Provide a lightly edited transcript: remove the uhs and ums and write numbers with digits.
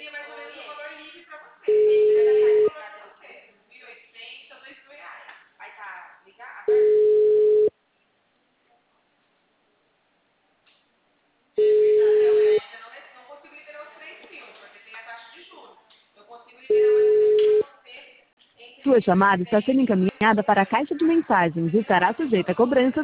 Sua chamada está sendo encaminhada para a caixa de mensagens e estará sujeita a cobrança